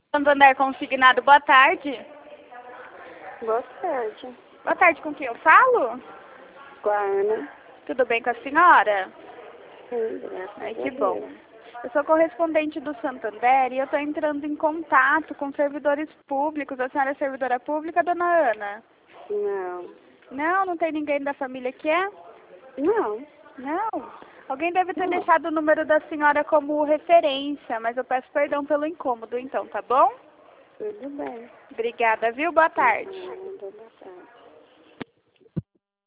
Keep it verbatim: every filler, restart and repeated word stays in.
Santander Consignado, boa tarde. Boa tarde. Boa tarde, com quem eu falo? Com a Ana. Tudo bem com a senhora? Sim, graças Ai, a que Deus. bom. Eu sou correspondente do Santander e eu estou entrando em contato com servidores públicos. A senhora é servidora pública, dona Ana? Não. Não, não tem ninguém da família que é? Não. Não. Alguém deve ter Não. deixado o número da senhora como referência, mas eu peço perdão pelo incômodo, então, tá bom? Tudo bem. Obrigada, viu? Boa tarde. Nada, boa tarde.